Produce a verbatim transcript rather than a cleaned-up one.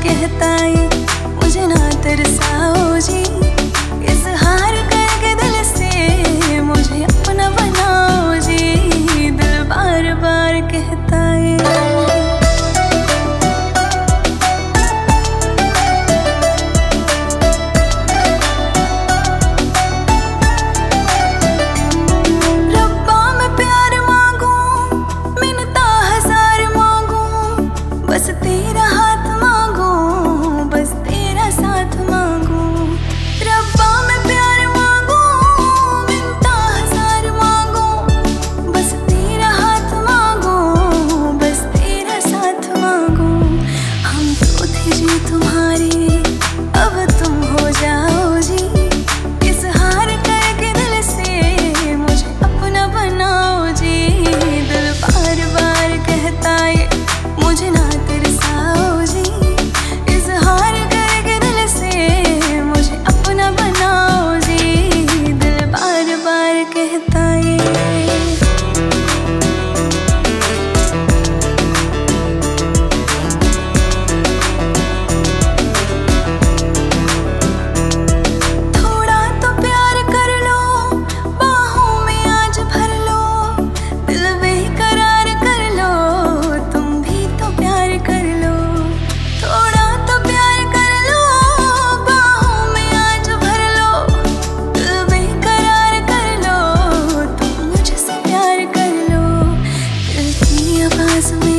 कहता है मुझे ना तरसाओ जी, इज़हार करके दिल से मुझे अपना बनाओ जी, दिल बार बार कहता है। रब्बा मैं प्यार मांगूं, मिन्नता हजार मांगूं, बस तेरा हाथ मांगूं, बस तेरा साथ मांगूं। रब्बा मैं प्यार मांगूं, मिन्नता हजार मांगूं, बस तेरा हाथ मांगूं, बस तेरा साथ मांगूं। हम तो थे जी तुम्हारे, अब तुम हो जाओ जी, इज़हार करके दिल से मुझे अपना बनाओ जी, दिल बार बार कहता है मुझे ना तरसाओ जी, इज़हार करके दिल से मुझे अपना बनाओ जी, दिल बार बार कहता है। थोड़ा तो प्यार कर लो, बाहों में आज भर लो, दिल बेकरार कर लो, तुम भी तो प्यार कर लो। थोड़ा तो प्यार कर लो, बाहों में आज भर लो, दिल बेकरार कर लो, तुम मुझसे प्यार कर लो। दिल की आवाज़ में